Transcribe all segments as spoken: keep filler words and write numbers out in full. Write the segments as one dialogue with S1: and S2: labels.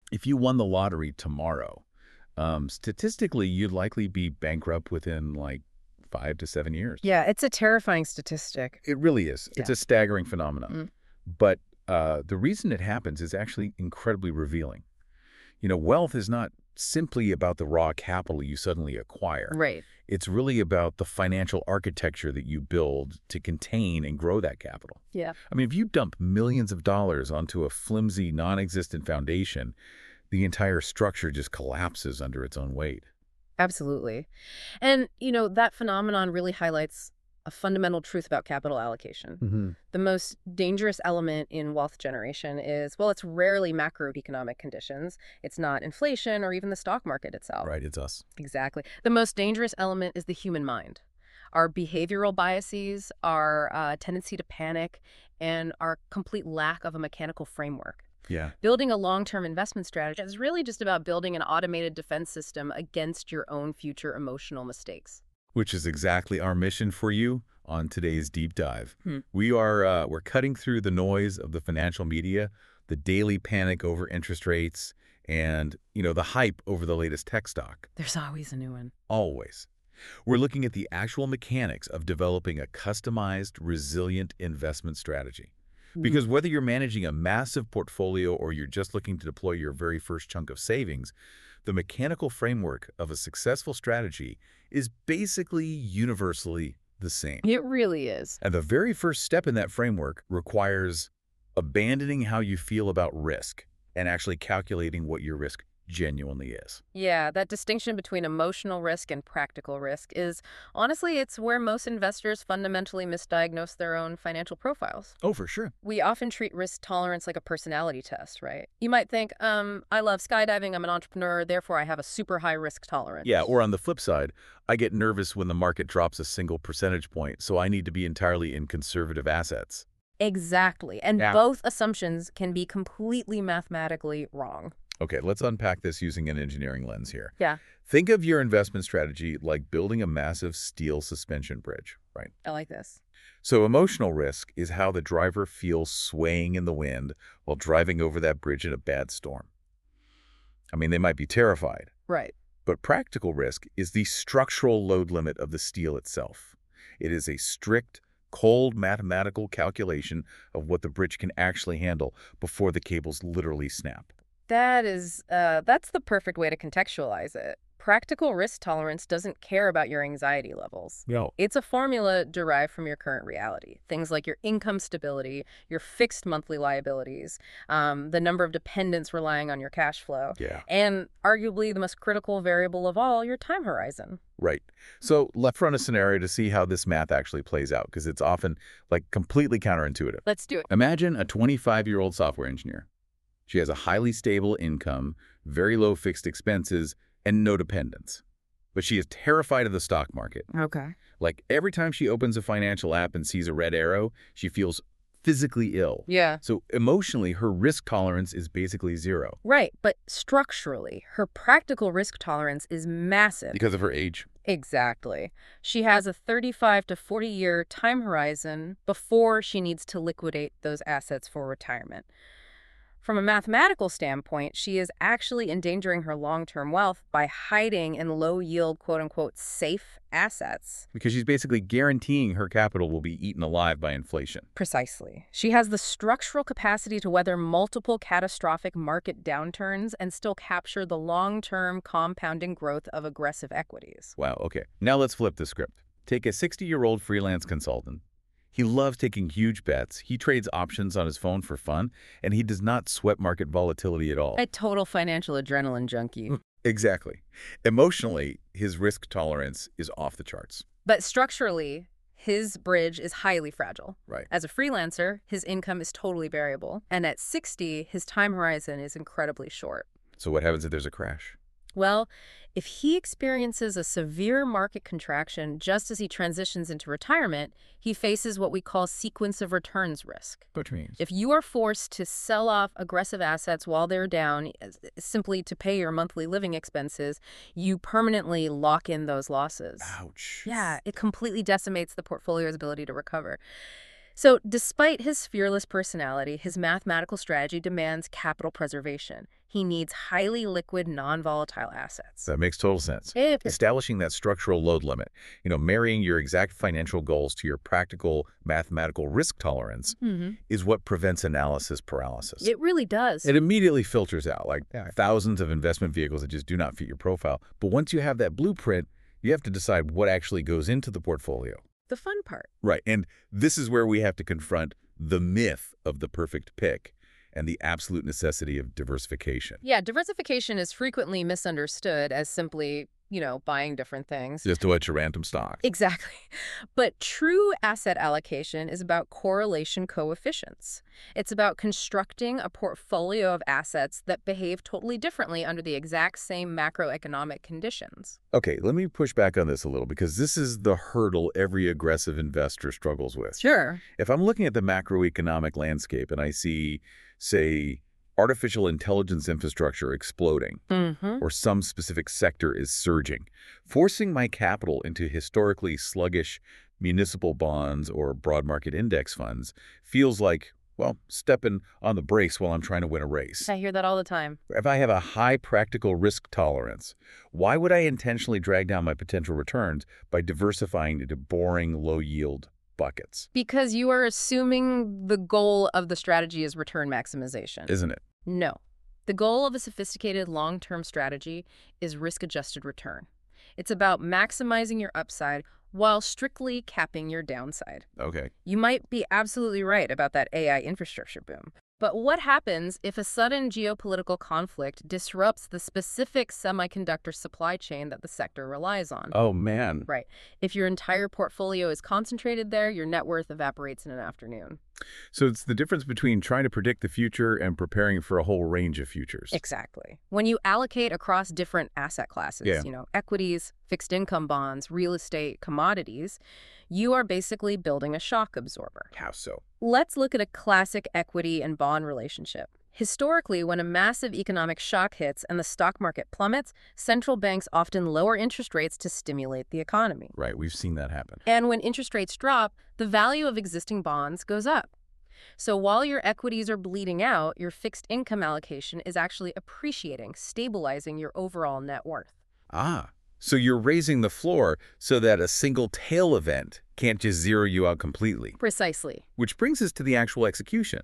S1: If you won the lottery tomorrow, um, statistically, you'd likely be bankrupt within like five to seven years.
S2: Yeah, it's a terrifying statistic.
S1: It really is. It's
S2: Yeah.
S1: a staggering phenomenon.
S2: Mm.
S1: But uh, the reason it happens is actually incredibly revealing. You know, wealth is not simply about the raw capital you suddenly acquire.
S2: Right.
S1: It's really about the financial architecture that you build to contain and grow that capital.
S2: Yeah.
S1: I mean, if you dump millions of dollars onto a flimsy, non-existent foundation, the entire structure just collapses under its own weight.
S2: Absolutely. And, you know, that phenomenon really highlights a fundamental truth about capital allocation.
S1: Mm-hmm.
S2: The most dangerous element in wealth generation is, well, it's rarely macroeconomic conditions. It's not inflation or even the stock market itself.
S1: Right, it's us.
S2: Exactly. The most dangerous element is the human mind. Our behavioral biases, our uh, tendency to panic, and our complete lack of a mechanical framework.
S1: Yeah.
S2: Building a long-term investment strategy is really just about building an automated defense system against your own future emotional mistakes.
S1: Which is exactly our mission for you on today's deep dive.
S2: Hmm.
S1: We are uh, we're cutting through the noise of the financial media, the daily panic over interest rates, and you know the hype over the latest tech stock.
S2: There's always a new one.
S1: Always. We're looking at the actual mechanics of developing a customized, resilient investment strategy. Because whether you're managing a massive portfolio or you're just looking to deploy your very first chunk of savings, the mechanical framework of a successful strategy is basically universally the same.
S2: It really is.
S1: And the very first step in that framework requires abandoning how you feel about risk and actually calculating what your risk genuinely is.
S2: Yeah, that distinction between emotional risk and practical risk is, honestly, it's where most investors fundamentally misdiagnose their own financial profiles.
S1: Oh, for sure.
S2: We often treat risk tolerance like a personality test, right? You might think, um, I love skydiving, I'm an entrepreneur, therefore I have a super high risk tolerance.
S1: Yeah, or on the flip side, I get nervous when the market drops a single percentage point, so I need to be entirely in conservative assets.
S2: Exactly. And
S1: Yeah.
S2: both assumptions can be completely mathematically wrong.
S1: Okay, let's unpack this using an engineering lens here.
S2: Yeah,
S1: Think of your investment strategy like building a massive steel suspension bridge, right?
S2: I like this.
S1: So emotional risk is how the driver feels swaying in the wind while driving over that bridge in a bad storm. I mean, they might be terrified,
S2: Right.
S1: but practical risk is the structural load limit of the steel itself. It is a strict, cold mathematical calculation of what the bridge can actually handle before the cables literally snap.
S2: That is, uh, that's the perfect way to contextualize it. Practical risk tolerance doesn't care about your anxiety levels.
S1: No.
S2: It's a formula derived from your current reality. Things like your income stability, your fixed monthly liabilities, um, the number of dependents relying on your cash flow,
S1: Yeah.
S2: and arguably the most critical variable of all, your time horizon.
S1: Right. So let's run a scenario to see how this math actually plays out, because it's often like completely counterintuitive.
S2: Let's do it.
S1: Imagine a twenty-five-year-old software engineer. She has a highly stable income, very low fixed expenses, and no dependents. But she is terrified of the stock market.
S2: Okay.
S1: Like every time she opens a financial app and sees a red arrow, she feels physically ill.
S2: Yeah.
S1: So emotionally, her risk tolerance is basically zero
S2: Right, but structurally, her practical risk tolerance is massive.
S1: because of her age.
S2: Exactly. She has a thirty-five to forty year time horizon before she needs to liquidate those assets for retirement. From a mathematical standpoint, she is actually endangering her long-term wealth by hiding in low-yield, quote-unquote, safe assets.
S1: Because she's basically guaranteeing her capital will be eaten alive by inflation.
S2: Precisely. She has the structural capacity to weather multiple catastrophic market downturns and still capture the long-term compounding growth of aggressive equities.
S1: Wow, okay. Now let's flip the script. Take a sixty-year-old freelance consultant. He loves taking huge bets, he trades options on his phone for fun, and he does not sweat market volatility at all.
S2: A total financial adrenaline junkie.
S1: Exactly. Emotionally, his risk tolerance is off the charts.
S2: But structurally, his bridge is highly fragile.
S1: Right.
S2: As a freelancer, his income is totally variable. And at sixty, his time horizon is incredibly short.
S1: So what happens if there's a crash?
S2: Well, if he experiences a severe market contraction just as he transitions into retirement, he faces what we call sequence of returns risk.
S1: Which means?
S2: If you are forced to sell off aggressive assets while they're down uh, simply to pay your monthly living expenses, you permanently lock in those losses.
S1: Ouch.
S2: Yeah, it completely decimates the portfolio's ability to recover. So despite his fearless personality, his mathematical strategy demands capital preservation. He needs highly liquid, non-volatile assets.
S1: That makes total sense.
S2: If
S1: Establishing that structural load limit, you know, marrying your exact financial goals to your practical mathematical risk tolerance
S2: Mhm.
S1: is what prevents analysis paralysis.
S2: It really does.
S1: It immediately filters out like thousands of investment vehicles that just do not fit your profile. But once you have that blueprint, you have to decide what actually goes into the portfolio.
S2: The fun part.
S1: Right. And this is where we have to confront the myth of the perfect pick and the absolute necessity of diversification.
S2: Yeah, diversification is frequently misunderstood as simply, you know, buying different things.
S1: Just a bunch of random stocks.
S2: Exactly. But true asset allocation is about correlation coefficients. It's about constructing a portfolio of assets that behave totally differently under the exact same macroeconomic conditions.
S1: Okay, let me push back on this a little because this is the hurdle every aggressive investor struggles with.
S2: Sure.
S1: If I'm looking at the macroeconomic landscape and I see, say, artificial intelligence infrastructure exploding,
S2: Mm-hmm.
S1: or some specific sector is surging, forcing my capital into historically sluggish municipal bonds or broad market index funds feels like, well, stepping on the brakes while I'm trying to win a race.
S2: I hear that all the time.
S1: If I have a high practical risk tolerance, why would I intentionally drag down my potential returns by diversifying into boring, low-yield buckets?
S2: Because you are assuming the goal of the strategy is return maximization.
S1: Isn't it?
S2: No. The goal of a sophisticated long-term strategy is risk-adjusted return. It's about maximizing your upside while strictly capping your downside.
S1: Okay.
S2: You might be absolutely right about that A I infrastructure boom. But what happens if a sudden geopolitical conflict disrupts the specific semiconductor supply chain that the sector relies on?
S1: Oh, man.
S2: Right. If your entire portfolio is concentrated there, your net worth evaporates in an afternoon.
S1: So it's the difference between trying to predict the future and preparing for a whole range of futures.
S2: Exactly. When you allocate across different asset classes,
S1: Yeah.
S2: you know, equities, fixed income bonds, real estate, commodities, you are basically building a shock absorber.
S1: How so?
S2: Let's look at a classic equity and bond relationship. Historically, when a massive economic shock hits and the stock market plummets, central banks often lower interest rates to stimulate the economy.
S1: Right, we've seen that happen.
S2: And when interest rates drop, the value of existing bonds goes up. So while your equities are bleeding out, your fixed income allocation is actually appreciating, stabilizing your overall net worth.
S1: Ah, so you're raising the floor so that a single tail event can't just zero you out completely.
S2: Precisely.
S1: Which brings us to the actual execution.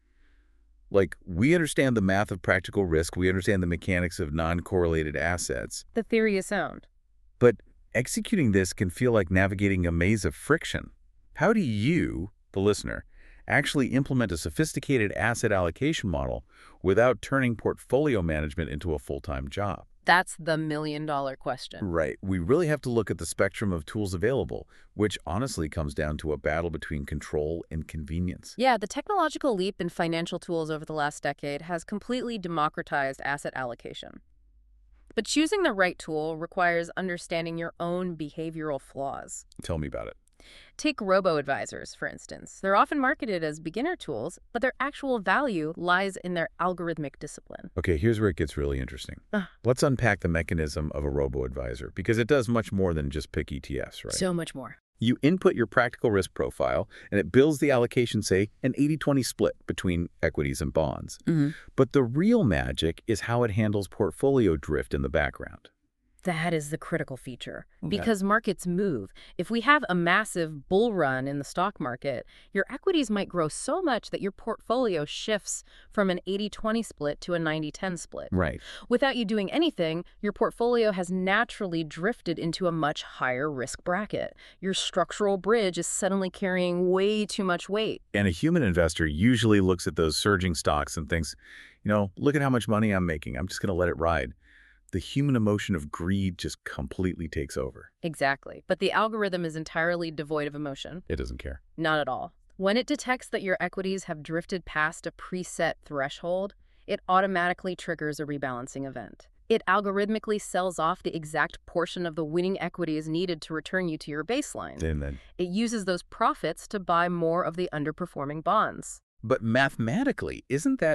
S1: Like, we understand the math of practical risk, we understand the mechanics of non-correlated assets,
S2: The theory is sound.
S1: but executing this can feel like navigating a maze of friction. How do you, the listener, actually implement a sophisticated asset allocation model without turning portfolio management into a full-time job?
S2: That's the million-dollar question.
S1: Right. We really have to look at the spectrum of tools available, which honestly comes down to a battle between control and convenience.
S2: Yeah, the technological leap in financial tools over the last decade has completely democratized asset allocation. But choosing the right tool requires understanding your own behavioral flaws.
S1: Tell me about it.
S2: Take robo-advisors, for instance. They're often marketed as beginner tools, but their actual value lies in their algorithmic discipline.
S1: Okay, here's where it gets really interesting.
S2: Ah.
S1: Let's unpack the mechanism of a robo-advisor, because it does much more than just pick E T Fs, right?
S2: So much more.
S1: You input your practical risk profile, and it builds the allocation, say, an eighty twenty split between equities and bonds.
S2: Mm-hmm.
S1: But the real magic is how it handles portfolio drift in the background.
S2: That is the critical feature,
S1: Okay.
S2: because markets move. If we have a massive bull run in the stock market, your equities might grow so much that your portfolio shifts from an eighty twenty split to a ninety ten split.
S1: Right.
S2: Without you doing anything, your portfolio has naturally drifted into a much higher risk bracket. Your structural bridge is suddenly carrying way too much weight.
S1: And a human investor usually looks at those surging stocks and thinks, you know, look at how much money I'm making. I'm just going to let it ride. The human emotion of greed just completely takes over.
S2: Exactly. But the algorithm is entirely devoid of emotion.
S1: It doesn't care.
S2: Not at all. When it detects that your equities have drifted past a preset threshold, it automatically triggers a rebalancing event. It algorithmically sells off the exact portion of the winning equities needed to return you to your baseline.
S1: And then,
S2: It uses those profits to buy more of the underperforming bonds.
S1: but mathematically, isn't that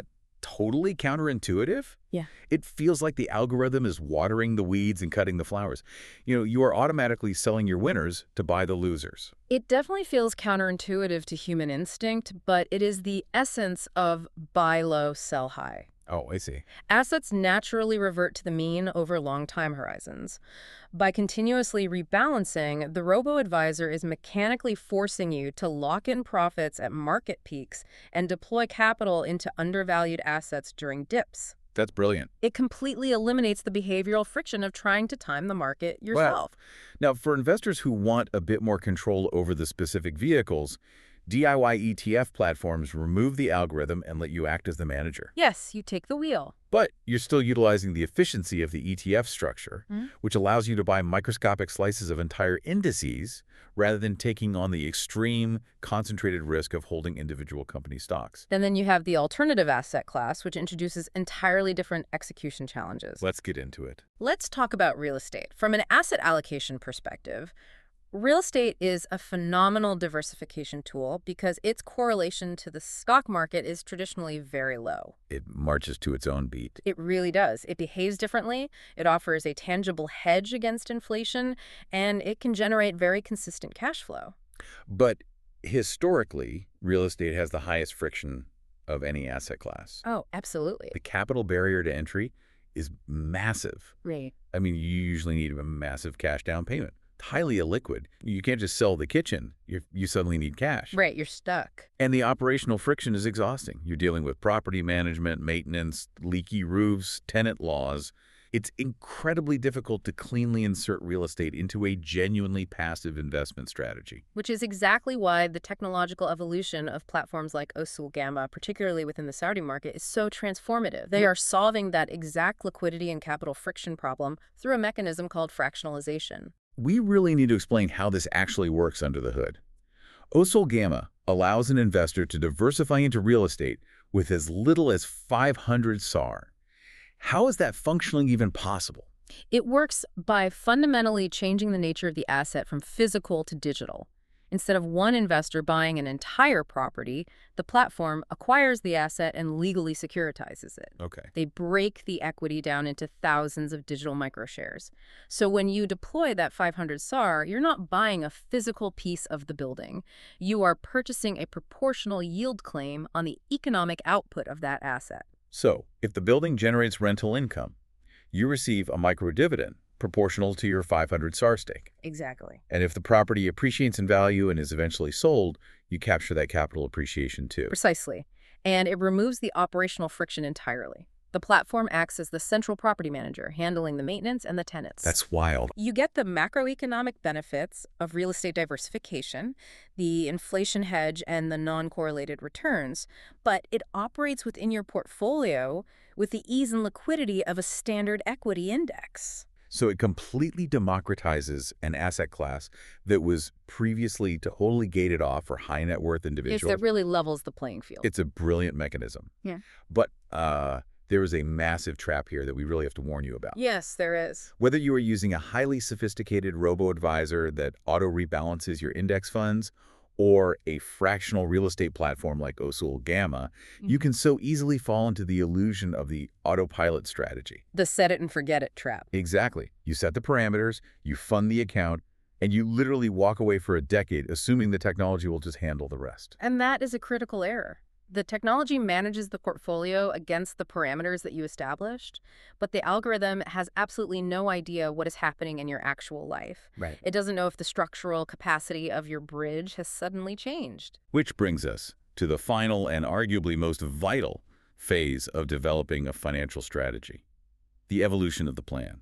S1: totally counterintuitive.
S2: Yeah.
S1: It feels like the algorithm is watering the weeds and cutting the flowers. You know, you are automatically selling your winners to buy the losers.
S2: It definitely feels counterintuitive to human instinct, but it is the essence of buy low, sell high.
S1: Oh, I see.
S2: Assets naturally revert to the mean over long time horizons. By continuously rebalancing, the robo-advisor is mechanically forcing you to lock in profits at market peaks and deploy capital into undervalued assets during dips.
S1: That's brilliant.
S2: It completely eliminates the behavioral friction of trying to time the market yourself.
S1: Wow. Now, for investors who want a bit more control over the specific vehicles, D I Y E T F platforms remove the algorithm and let you act as the manager.
S2: Yes, you take the wheel.
S1: But you're still utilizing the efficiency of the E T F structure,
S2: Mm-hmm.
S1: which allows you to buy microscopic slices of entire indices rather than taking on the extreme, concentrated risk of holding individual company stocks.
S2: And then you have the alternative asset class, which introduces entirely different execution challenges.
S1: Let's get into it.
S2: Let's talk about real estate. From an asset allocation perspective, real estate is a phenomenal diversification tool because its correlation to the stock market is traditionally very low.
S1: It marches to its own beat.
S2: It really does. It behaves differently, it offers a tangible hedge against inflation, and it can generate very consistent cash flow.
S1: But historically, real estate has the highest friction of any asset class.
S2: Oh, absolutely.
S1: The capital barrier to entry is massive.
S2: Right.
S1: I mean, you usually need a massive cash down payment. Highly illiquid. You can't just sell the kitchen. You you suddenly need cash.
S2: Right, you're stuck.
S1: And the operational friction is exhausting. You're dealing with property management, maintenance, leaky roofs, tenant laws. It's incredibly difficult to cleanly insert real estate into a genuinely passive investment strategy.
S2: Which is exactly why the technological evolution of platforms like Usul Gamma, particularly within the Saudi market, is so transformative. They are solving that exact liquidity and capital friction problem through a mechanism called fractionalization.
S1: We really need to explain how this actually works under the hood. Usul Gamma allows an investor to diversify into real estate with as little as five hundred S A R. How is that functionally even possible?
S2: It works by fundamentally changing the nature of the asset from physical to digital. Instead of one investor buying an entire property, the platform acquires the asset and legally securitizes it.
S1: Okay.
S2: They break the equity down into thousands of digital microshares. So when you deploy that five hundred S A R, you're not buying a physical piece of the building. You are purchasing a proportional yield claim on the economic output of that asset.
S1: So, if the building generates rental income, you receive a micro dividend proportional to your five hundred S A R stake.
S2: Exactly.
S1: And if the property appreciates in value and is eventually sold, you capture that capital appreciation too.
S2: Precisely. And it removes the operational friction entirely. The platform acts as the central property manager, handling the maintenance and the tenants.
S1: That's wild.
S2: You get the macroeconomic benefits of real estate diversification, the inflation hedge, and the non-correlated returns, but it operates within your portfolio with the ease and liquidity of a standard equity index.
S1: So it completely democratizes an asset class that was previously totally gated off for high net worth
S2: Yes,
S1: individuals.
S2: that really levels the playing field.
S1: It's a brilliant mechanism.
S2: Yeah.
S1: But uh, there is a massive trap here that we really have to warn you about.
S2: Yes, there is.
S1: Whether you are using a highly sophisticated robo-advisor that auto-rebalances your index funds or a fractional real estate platform like Usul Gamma, you can so easily fall into the illusion of the autopilot strategy.
S2: The set it and forget it trap.
S1: Exactly. You set the parameters, you fund the account, and you literally walk away for a decade assuming the technology will just handle the rest.
S2: And that is a critical error. The technology manages the portfolio against the parameters that you established, but the algorithm has absolutely no idea what is happening in your actual life.
S1: Right.
S2: It doesn't know if the structural capacity of your bridge has suddenly changed.
S1: Which brings us to the final and arguably most vital phase of developing a financial strategy, the evolution of the plan.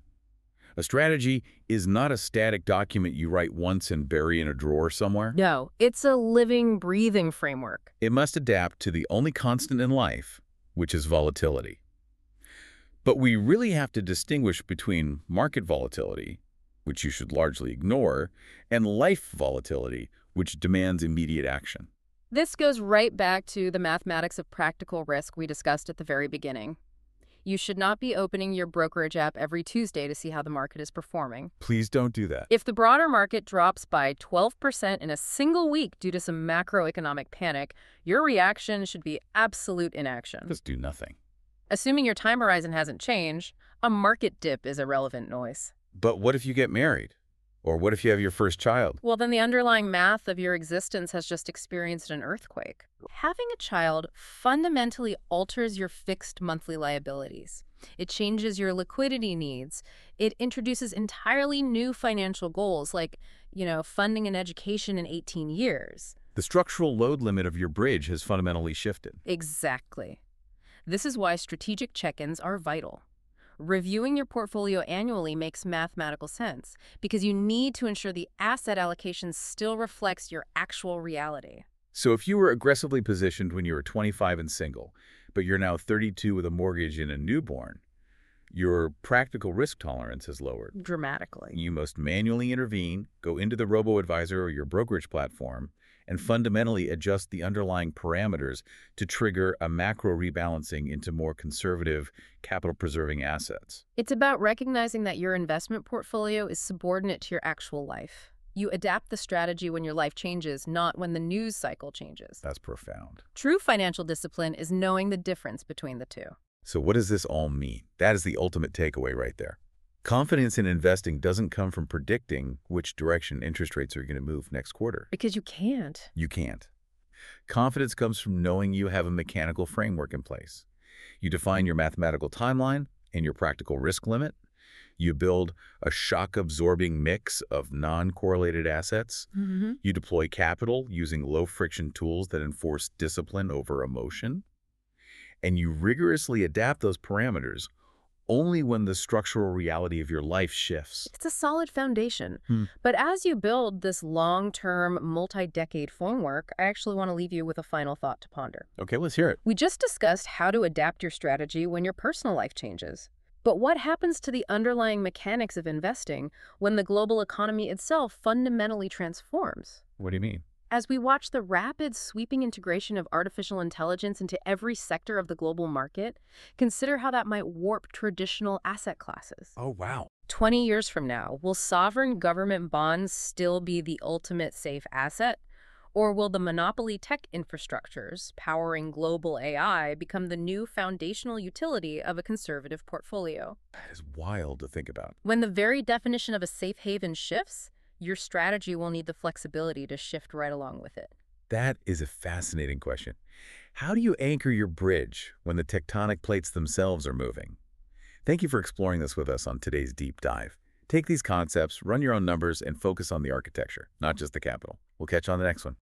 S1: A strategy is not a static document you write once and bury in a drawer somewhere.
S2: No, it's a living, breathing framework.
S1: It must adapt to the only constant in life, which is volatility. But we really have to distinguish between market volatility, which you should largely ignore, and life volatility, which demands immediate action.
S2: This goes right back to the mathematics of practical risk we discussed at the very beginning. You should not be opening your brokerage app every Tuesday to see how the market is performing.
S1: Please don't do that.
S2: If the broader market drops by twelve percent in a single week due to some macroeconomic panic, your reaction should be absolute inaction.
S1: Just do nothing.
S2: Assuming your time horizon hasn't changed, a market dip is irrelevant noise.
S1: But what if you get married? Or what if you have your first child?
S2: Well, then the underlying math of your existence has just experienced an earthquake. Having a child fundamentally alters your fixed monthly liabilities. It changes your liquidity needs. It introduces entirely new financial goals, like, you know, funding an education in eighteen years.
S1: The structural load limit of your bridge has fundamentally shifted.
S2: Exactly. This is why strategic check-ins are vital. Reviewing your portfolio annually makes mathematical sense because you need to ensure the asset allocation still reflects your actual reality.
S1: So if you were aggressively positioned when you were twenty-five and single, but you're now thirty-two with a mortgage and a newborn, your practical risk tolerance has lowered.
S2: Dramatically.
S1: You must manually intervene, go into the robo-advisor or your brokerage platform, and fundamentally adjust the underlying parameters to trigger a macro rebalancing into more conservative, capital-preserving assets.
S2: It's about recognizing that your investment portfolio is subordinate to your actual life. You adapt the strategy when your life changes, not when the news cycle changes.
S1: That's profound.
S2: True financial discipline is knowing the difference between the two.
S1: So what does this all mean? That is the ultimate takeaway right there. Confidence in investing doesn't come from predicting which direction interest rates are going to move next quarter.
S2: Because you can't.
S1: You can't. Confidence comes from knowing you have a mechanical framework in place. You define your mathematical timeline and your practical risk limit. You build a shock-absorbing mix of non-correlated assets.
S2: Mm-hmm.
S1: You deploy capital using low-friction tools that enforce discipline over emotion. And you rigorously adapt those parameters only when the structural reality of your life shifts.
S2: It's a solid foundation.
S1: Hmm.
S2: But as you build this long-term, multi-decade framework, I actually want to leave you with a final thought to ponder.
S1: Okay, let's hear it.
S2: We just discussed how to adapt your strategy when your personal life changes. But what happens to the underlying mechanics of investing when the global economy itself fundamentally transforms?
S1: What do you mean?
S2: As we watch the rapid, sweeping integration of artificial intelligence into every sector of the global market, consider how that might warp traditional asset classes.
S1: Oh, wow.
S2: twenty years from now, will sovereign government bonds still be the ultimate safe asset? Or will the monopoly tech infrastructures powering global A I become the new foundational utility of a conservative portfolio?
S1: That is wild to think about.
S2: When the very definition of a safe haven shifts, your strategy will need the flexibility to shift right along with it.
S1: That is a fascinating question. How do you anchor your bridge when the tectonic plates themselves are moving? Thank you for exploring this with us on today's Deep Dive. Take these concepts, run your own numbers, and focus on the architecture, not just the capital. We'll catch you on the next one.